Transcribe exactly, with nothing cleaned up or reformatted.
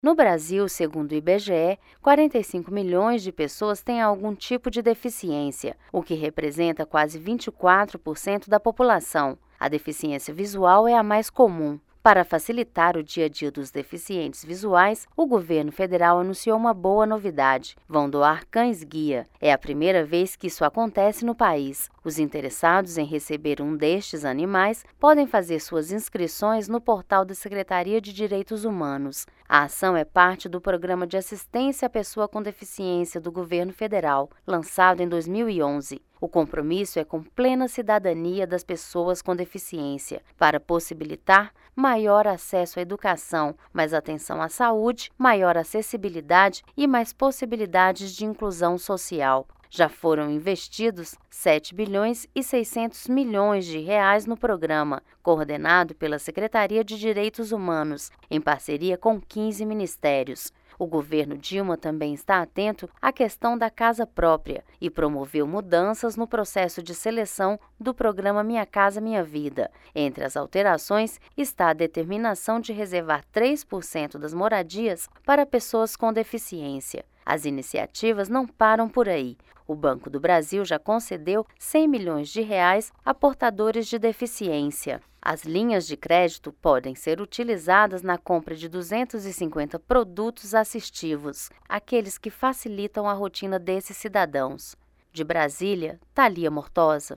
No Brasil, segundo o I B G E, quarenta e cinco milhões de pessoas têm algum tipo de deficiência, o que representa quase vinte e quatro por cento da população. A deficiência visual é a mais comum. Para facilitar o dia a dia dos deficientes visuais, o governo federal anunciou uma boa novidade: vão doar cães-guia. É a primeira vez que isso acontece no país. Os interessados em receber um destes animais podem fazer suas inscrições no portal da Secretaria de Direitos Humanos. A ação é parte do Programa de Assistência à Pessoa com Deficiência do governo federal, lançado em dois mil e onze. O compromisso é com plena cidadania das pessoas com deficiência, para possibilitar maior acesso à educação, mais atenção à saúde, maior acessibilidade e mais possibilidades de inclusão social. Já foram investidos sete bilhões e seiscentos milhões de reais no programa, coordenado pela Secretaria de Direitos Humanos, em parceria com quinze ministérios. O governo Dilma também está atento à questão da casa própria e promoveu mudanças no processo de seleção do programa Minha Casa Minha Vida. Entre as alterações está a determinação de reservar três por cento das moradias para pessoas com deficiência. As iniciativas não param por aí. O Banco do Brasil já concedeu cem milhões de reais a portadores de deficiência. As linhas de crédito podem ser utilizadas na compra de duzentos e cinquenta produtos assistivos, aqueles que facilitam a rotina desses cidadãos. De Brasília, Thalia Mortosa.